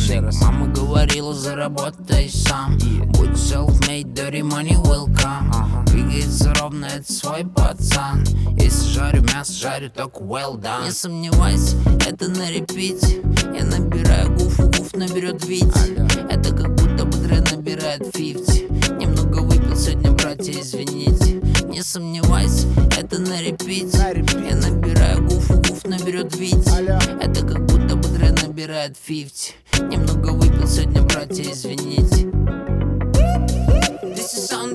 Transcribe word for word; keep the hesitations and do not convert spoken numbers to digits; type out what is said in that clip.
денег. Мама говорила, заработай сам. Будь self-made, dirty money will come. Двигается ровно, это свой пацан. Если жарю мясо, жарю только well done. Не сомневайся, это на репите. Я набираю гуфу, гуф наберет Вить. Это как будто бы Дре набирает фифти. Немного выпил сегодня, братья, извините. Не сомневайся, это на репите. Я набираю гуфу, гуф наберет Вить. Это как будто бы Дре набирает фифти. Немного выпил сегодня, братья, извините. This is sound